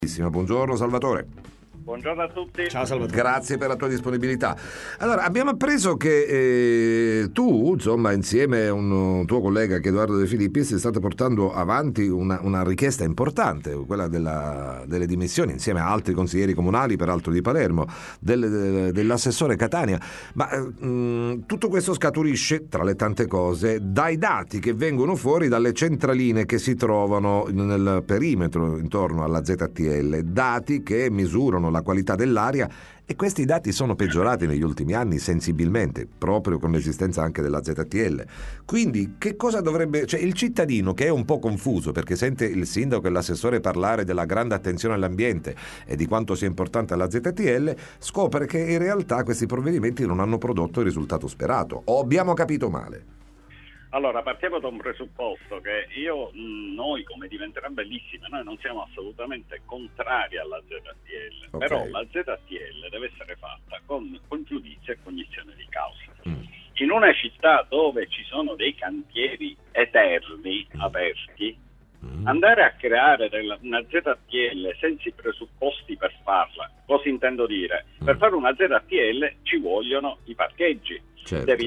Buongiorno Salvatore. Buongiorno a tutti. Ciao Salvatore. Grazie per la tua disponibilità. Allora, abbiamo appreso che tu, insomma, insieme a un tuo collega che è Edoardo De Filippis, state portando avanti una richiesta importante, quella delle dimissioni, insieme a altri consiglieri comunali, peraltro di Palermo, dell'assessore Catania. Ma tutto questo scaturisce, tra le tante cose, dai dati che vengono fuori dalle centraline che si trovano nel perimetro intorno alla ZTL, dati che misurano la qualità dell'aria, e questi dati sono peggiorati negli ultimi anni sensibilmente, proprio con l'esistenza anche della ZTL. Quindi che cosa dovrebbe, cioè il cittadino che è un po' confuso perché sente il sindaco e l'assessore parlare della grande attenzione all'ambiente e di quanto sia importante la ZTL, scopre che in realtà questi provvedimenti non hanno prodotto il risultato sperato. O abbiamo capito male? Allora, partiamo da un presupposto che noi come diventerà bellissima, noi non siamo assolutamente contrari alla ZTL, Okay. però la ZTL deve essere fatta con giudizio e cognizione di causa. In una città dove ci sono dei cantieri eterni aperti, andare a creare una ZTL senza i presupposti per farla, cosa intendo dire? Per fare una ZTL ci vogliono i parcheggi. Certo. Devi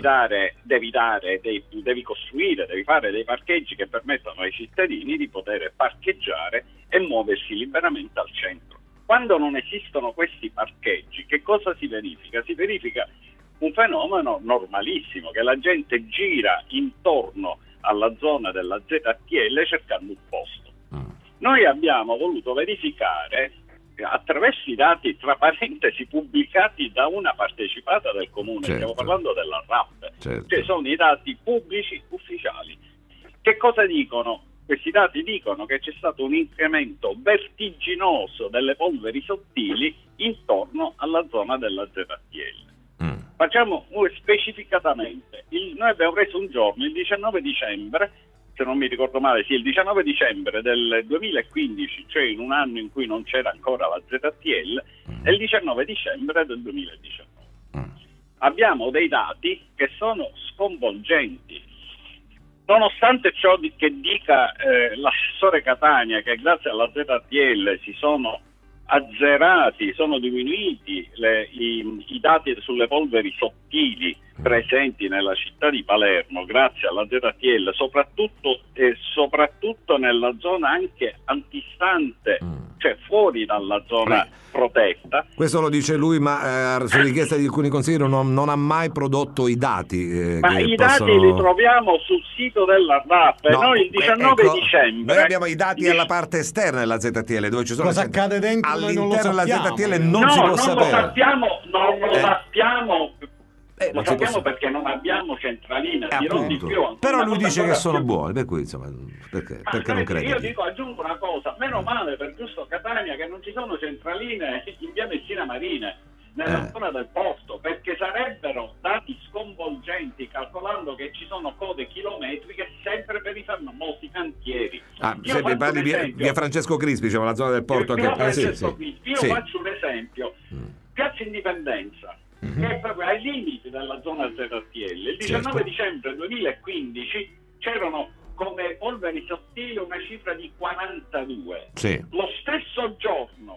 costruire, devi fare dei parcheggi che permettano ai cittadini di poter parcheggiare e muoversi liberamente al centro. Quando non esistono questi parcheggi, che cosa si verifica? Si verifica un fenomeno normalissimo, che la gente gira intorno alla zona della ZTL cercando un posto. Noi abbiamo voluto verificare attraverso i dati, tra parentesi, pubblicati da una partecipata del comune, Certo. stiamo parlando della RAP, Certo. cioè sono i dati pubblici ufficiali. Che cosa dicono? Questi dati dicono che c'è stato un incremento vertiginoso delle polveri sottili intorno alla zona della ZTL. Facciamo specificatamente, noi abbiamo preso un giorno, il 19 dicembre, se non mi ricordo male, sì, il 19 dicembre del 2015, cioè in un anno in cui non c'era ancora la ZTL, e il 19 dicembre del 2019. Abbiamo dei dati che sono sconvolgenti. Nonostante ciò che dica l'assessore Catania, che grazie alla ZTL si sono azzerati, sono diminuiti i dati sulle polveri sottili presenti nella città di Palermo grazie alla ZTL, soprattutto nella zona anche antistante, cioè fuori dalla zona protetta. Questo lo dice lui, ma su richiesta di alcuni consiglieri non ha mai prodotto i dati. Ma i dati li troviamo sul sito della RAP. No, noi il 19 dicembre... Noi abbiamo i dati alla parte esterna della ZTL, dove ci sono Cosa accade dentro? all'interno della ZTL No, non si può non sapere. lo sappiamo, non lo sappiamo. Lo non si può sappiamo perché non abbiamo centraline, dirò di appunto. più. Però lui Una cosa dice che ancora sono più- buoni, per cui insomma, perché non Io credi? dico, aggiungo una cosa, meno male per giusto Catania che non ci sono centraline in via Messina Marine, nella zona del porto, perché sarebbero dati sconvolgenti, calcolando che ci sono code chilometriche sempre per i famosi cantieri. Se mi parli via Francesco Crispi, diciamo, la zona del porto Io anche faccio sì. un esempio. Piazza Indipendenza, che è proprio ai limiti della zona ZTL. Il 19 dicembre 2015 c'erano come polveri sottili una cifra di 42. Sì. Lo stesso giorno,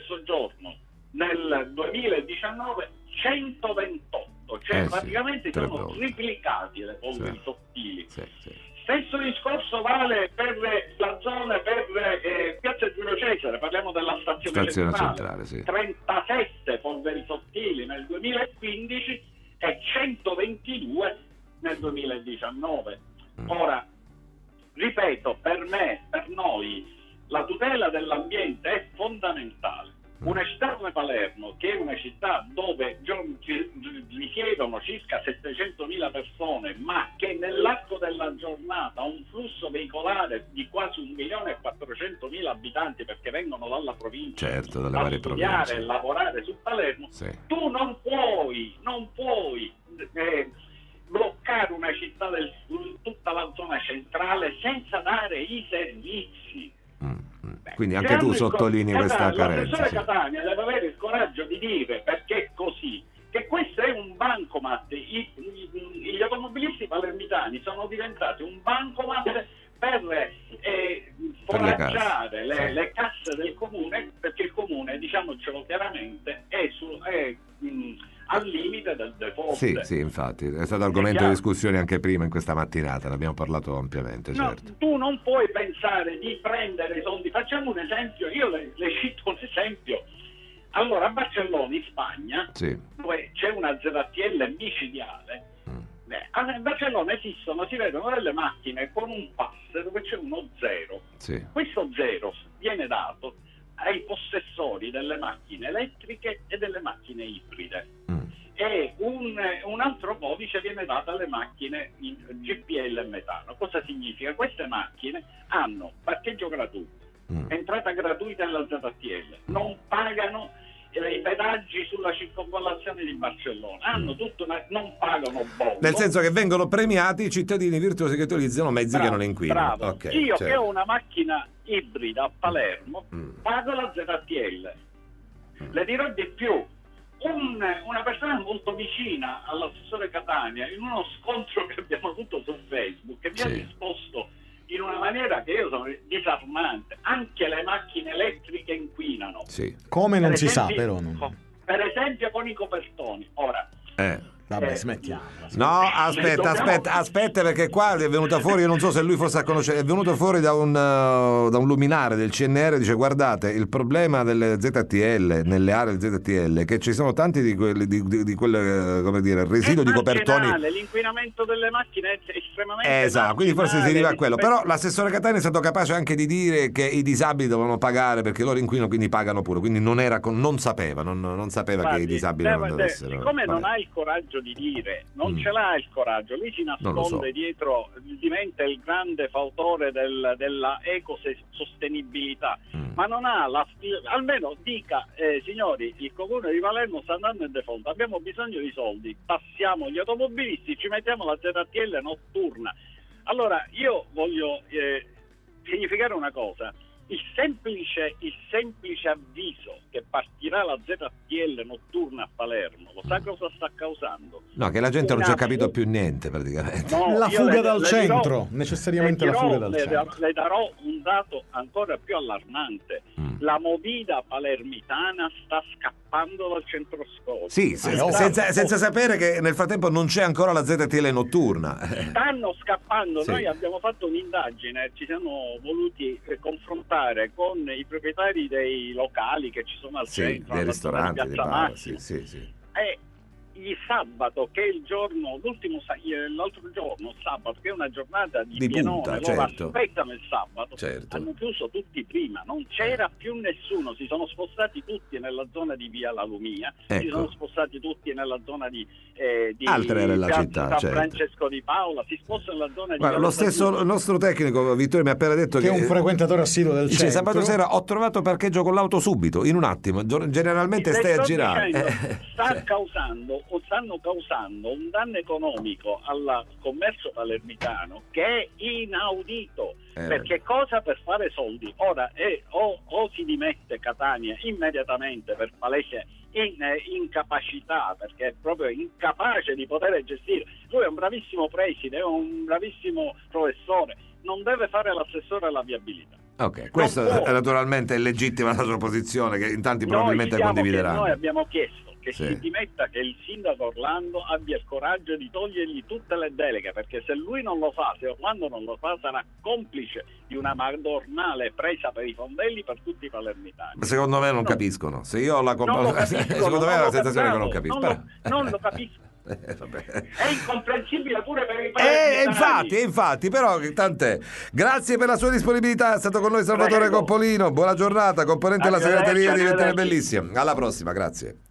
nel 2019, 128. Cioè praticamente sono triplicati le polveri sottili. Stesso discorso vale per la zona per Piazza Giulio Cesare, parliamo della stazione centrale, 37 polveri sottili nel 2015 e 122 nel 2019. Ora, ripeto, per noi, la tutela dell'ambiente è fondamentale. Una città come Palermo, che è una città dove risiedono circa 700.000 persone, ma che nell'arco della giornata ha un flusso veicolare di quasi 1.400.000 abitanti, perché vengono dalla provincia dalle a varie studiare province e lavorare su Palermo, tu non puoi bloccare una città tutta la zona centrale senza dare i servizi. Quindi anche tu sottolinei questa carenza. L'assessore Catania deve avere il coraggio di dire, perché è così, che questo è un bancomat. Gli automobilisti palermitani sono diventati un bancomat per foraggiare le casse del comune perché il comune, diciamocelo chiaramente, è al limite del default. Sì, infatti, è stato argomento di discussione anche prima in questa mattinata, ne abbiamo parlato ampiamente, certo. No, tu non puoi pensare di prendere i soldi. Facciamo un esempio, io le cito un esempio. Allora, a Barcellona, in Spagna, dove c'è una ZTL micidiale, a Barcellona si vedono delle macchine con un pass dove c'è uno zero. Sì. Questo zero viene dato ai possessori delle macchine elettriche e delle macchine ibride. E un altro codice viene dato alle macchine in GPL e metano. Cosa significa? Queste macchine hanno parcheggio gratuito, entrata gratuita nella ZTL, non pagano i pedaggi sulla circonvallazione di Barcellona, hanno tutto non pagano bollo. Nel senso che vengono premiati i cittadini virtuosi che utilizzano mezzi che non inquinano. Bravo. Okay, io certo. che ho una macchina ibrida a Palermo pago la ZTL. Le dirò di più. Una persona molto vicina all'assessore Catania, in uno scontro che abbiamo avuto su Facebook, che mi ha risposto in una maniera che io sono disarmante: anche le macchine elettriche inquinano. Sì. Come non si sa, però. Per esempio con i copertoni. Ora, vabbè, smettiamo. No, aspetta, perché qua è venuta fuori, io non so se lui fosse a conoscere, è venuto fuori da un luminare del CNR, dice: guardate, il problema delle ZTL, nelle aree ZTL, è che ci sono tanti di quelle, come dire, residuo di copertoni. L'inquinamento delle macchine è estremamente esatto, quindi forse si deriva a quello. Però l'assessore Catania è stato capace anche di dire che i disabili dovevano pagare perché loro inquinano, quindi pagano pure, quindi non sapeva che i disabili non dovessero. Siccome non ha il coraggio di dire, non ce l'ha il coraggio, lui si nasconde dietro, diventa il grande fautore della ecosostenibilità, ma non ha almeno dica: signori, il comune di Palermo sta andando in default, abbiamo bisogno di soldi, passiamo gli automobilisti, ci mettiamo la ZTL notturna. Allora io voglio significare una cosa: il semplice avviso che partirà la ZTL notturna a Palermo, lo sa cosa sta causando? No, che la gente non ci ha capito più niente praticamente. No, la fuga dal centro, necessariamente la fuga dal centro. Le darò un dato ancora più allarmante. La movida palermitana sta scappando dal centro scopo. Sì, senza sapere che nel frattempo non c'è ancora la ZTL notturna. Stanno scappando. Sì. Noi abbiamo fatto un'indagine, ci siamo voluti confrontare con i proprietari dei locali che ci sono al centro, dei ristoranti, Piazza Massi. Sì. E il sabato, che è il giorno, l'altro giorno, sabato, che è una giornata di pienone, punta, loro certo. aspettano il sabato, certo. Hanno chiuso tutti prima, non c'era più nessuno, si sono spostati tutti nella zona di Via La Lumia, si sono spostati tutti nella zona di altre nella città, San certo. Francesco di Paola, si spostano nella zona di Guarda, lo stesso il nostro tecnico Vittorio mi ha appena detto che è un frequentatore assiduo del centro. Sabato sera ho trovato parcheggio con l'auto subito, in un attimo, generalmente stai a girare. Stanno causando un danno economico al commercio palermitano che è inaudito. Perché cosa? Per fare soldi. Ora o si dimette Catania immediatamente per palese incapacità, perché è proprio incapace di poter gestire. Lui è un bravissimo preside, è un bravissimo professore, non deve fare l'assessore alla viabilità. Ok, questo naturalmente è legittima la sua posizione, che in tanti probabilmente condivideranno. Noi abbiamo chiesto che si dimetta, che il sindaco Orlando abbia il coraggio di togliergli tutte le deleghe, perché se lui non lo fa, se Orlando non lo fa, sarà complice di una madornale presa per i fondelli per tutti i palermitani. Secondo me non capiscono. Se io ho la colpa, secondo me è la sensazione che non capisco. Non lo capisco. È incomprensibile pure per i palermitani. Infatti, però tant'è. Grazie per la sua disponibilità, è stato con noi Salvatore Coppolino. Buona giornata, componente della segreteria di Diventare Bellissimo. Alla prossima, grazie.